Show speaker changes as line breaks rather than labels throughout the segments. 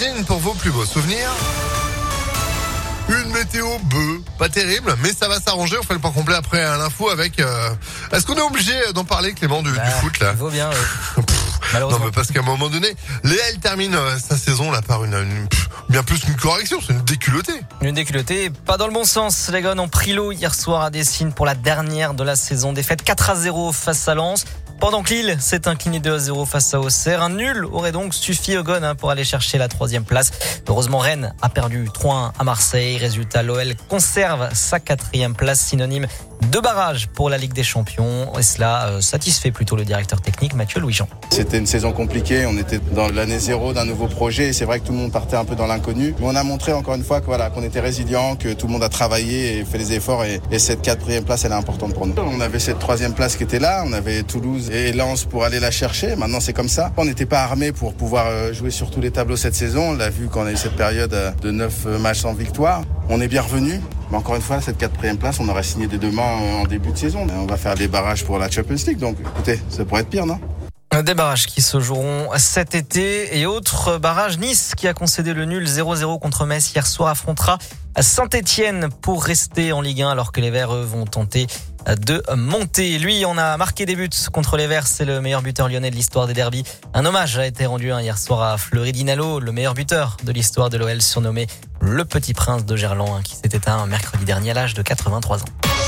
Catherine, pour vos plus beaux souvenirs. Une météo bœuf, pas terrible, mais ça va s'arranger. On fait le point complet après à l'info avec... Est-ce qu'on est obligé d'en parler, Clément, du foot là?
Il vaut bien,
Non, mais parce qu'à un moment donné, Léa, elle termine sa saison là par bien plus qu'une correction, c'est une déculottée.
Une déculottée, pas dans le bon sens. Les Gones ont pris l'eau hier soir à Dessines pour la dernière de la saison. Défaite 4-0 face à Lens. Pendant que Lille s'est incliné 2-0 face à Auxerre, un nul aurait donc suffi aux Gones pour aller chercher la 3e place. Heureusement, Rennes a perdu 3-1 à Marseille. Résultat, l'OL conserve sa 4e place, synonyme de barrage pour la Ligue des Champions. Et cela satisfait plutôt le directeur technique Mathieu Louis-Jean.
C'était une saison compliquée, on était dans l'année zéro d'un nouveau projet et c'est vrai que tout le monde partait un peu dans l'inconnu. Mais on a montré encore une fois qu'on était résilient, que tout le monde a travaillé et fait les efforts et cette 4e place elle est importante pour nous. On avait cette 3e place qui était là, on avait Toulouse et Lens pour aller la chercher. Maintenant c'est comme ça. On n'était pas armés pour pouvoir jouer sur tous les tableaux cette saison. On l'a vu quand on a eu cette période de 9 matchs sans victoire. On est bien revenu. Mais encore une fois, cette 4e place, on aurait signé des 2 mains en début de saison. On va faire des barrages pour la Champions League. Donc écoutez, ça pourrait être pire, non ?
Des barrages qui se joueront cet été. Et autre barrage, Nice qui a concédé le nul 0-0 contre Metz hier soir affrontera Saint-Etienne pour rester en Ligue 1 alors que les Verts vont tenter de monter. Lui, on a marqué des buts contre les Verts, c'est le meilleur buteur lyonnais de l'histoire des derbies. Un hommage a été rendu hier soir à Fleury Dinalo, le meilleur buteur de l'histoire de l'OL, surnommé le Petit Prince de Gerland, qui s'est éteint mercredi dernier à l'âge de 83 ans.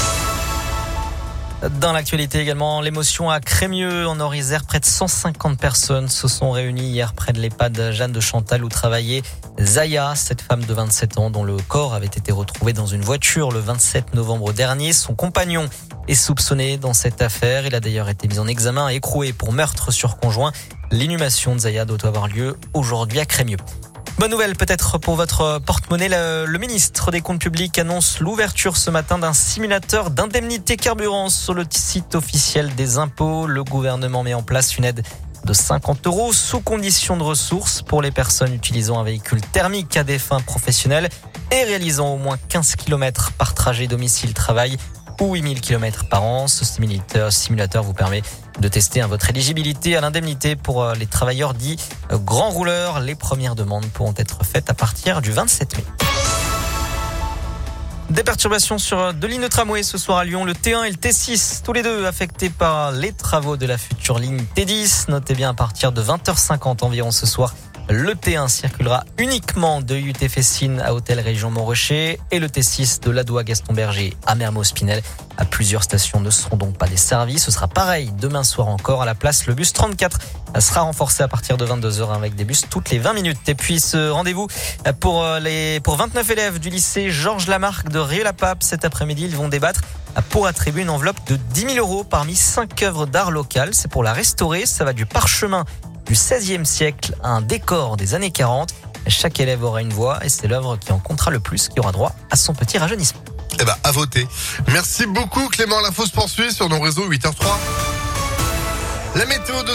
Dans l'actualité également, l'émotion à Crémieux en Nord-Isère. Près de 150 personnes se sont réunies hier près de l'EHPAD Jeanne de Chantal où travaillait Zaya, cette femme de 27 ans dont le corps avait été retrouvé dans une voiture le 27 novembre dernier. Son compagnon est soupçonné dans cette affaire. Il a d'ailleurs été mis en examen et écroué pour meurtre sur conjoint. L'inhumation de Zaya doit avoir lieu aujourd'hui à Crémieux. Bonne nouvelle peut-être pour votre porte-monnaie. Le ministre des Comptes publics annonce l'ouverture ce matin d'un simulateur d'indemnité carburant sur le site officiel des impôts. Le gouvernement met en place une aide de 50 € sous condition de ressources pour les personnes utilisant un véhicule thermique à des fins professionnelles et réalisant au moins 15 km par trajet domicile-travail ou 8000 km par an. Ce simulateur vous permet de tester votre éligibilité à l'indemnité pour les travailleurs dits grands rouleurs. Les premières demandes pourront être faites à partir du 27 mai. Des perturbations sur 2 lignes de tramway ce soir à Lyon, le T1 et le T6, tous les deux affectés par les travaux de la future ligne T10. Notez bien à partir de 20h50 environ ce soir. Le T1 circulera uniquement de UT-Fessines à Hôtel Région Montrocher et le T6 de Ladoux à Gaston-Berger à Mermoz-Pinel. À plusieurs stations ne seront donc pas desservies. Ce sera pareil demain soir encore à la place. Le bus 34 sera renforcé à partir de 22h avec des bus toutes les 20 minutes. Et puis ce rendez-vous pour 29 élèves du lycée Georges Lamarck de Rieux-la-Pape. Cet après-midi, ils vont débattre pour attribuer une enveloppe de 10 000 € parmi 5 œuvres d'art locales. C'est pour la restaurer. Ça va du parchemin du XVIe siècle à un décor des années 40. Chaque élève aura une voix et c'est l'œuvre qui en comptera le plus qui aura droit à son petit rajeunissement.
Eh ben, à voter. Merci beaucoup, Clément. L'info se poursuit sur nos réseaux 8h03. La météo de